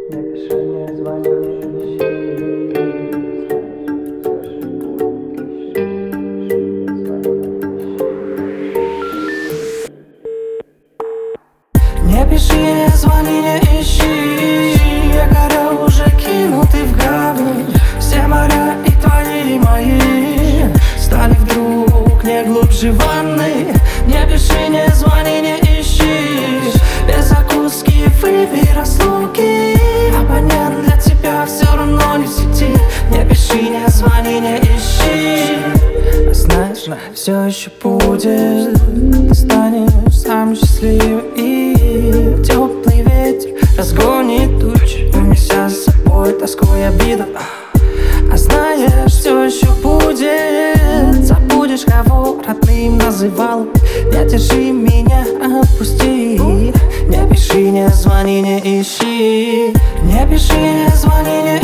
Не пиши, не звони, не ищи. Не пиши, не звони, не ищи. Я горел, уже кинутый в гавань. Все моря и твои, и мои стали вдруг не глубже ванны. Не пиши, не звони, не ищи. Без закуски выпей разлуки. Абонент для тебя все равно не в сети. Не пиши, не звони, не ищи. А знаешь, все еще будет. Ты станешь сам счастливее, и теплый ветер разгонит тучи, унеся с собой тоску и обиду. А знаешь, все еще будет. Забудешь, кого родным называл. Не держи меня, отпусти. Не пиши, не звони, не ищи. Не пиши, не звони, не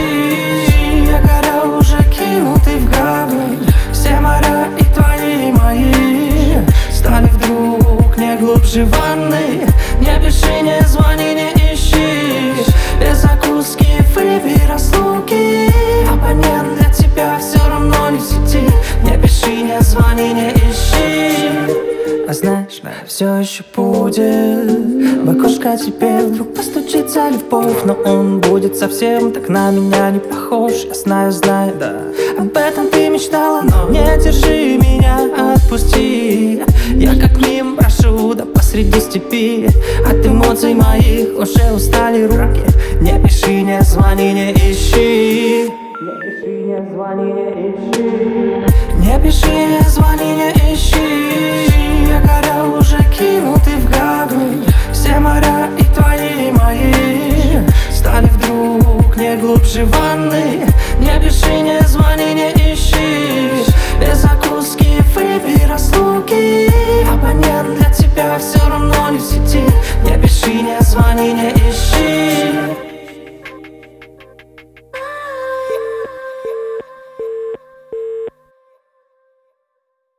ищи. Я горел, уже кинутый в гавань. Все моря и твои, и мои стали вдруг не глубже ванны. Не пиши, не звони, не ищи. Без закуски выпей разлуки. Абонент для тебя все равно не в сети. Не пиши, не звони, не ищи. А знаешь, все еще будет. В окошко теперь вдруг постучится любовь. Но он будет совсем так на меня не похож. Я знаю, знаю, да, об этом ты мечтала. Но не держи меня, отпусти. Я как мимо прошу, да посреди степи. От эмоций моих уже устали руки. Не пиши, не звони, не ищи. Не пиши, не звони, не ищи. Не пиши, не звони, не ищи. Я горел, уже кинутый в гавань. Все моря и твои, и мои стали вдруг не глубже ванны. Не пиши, не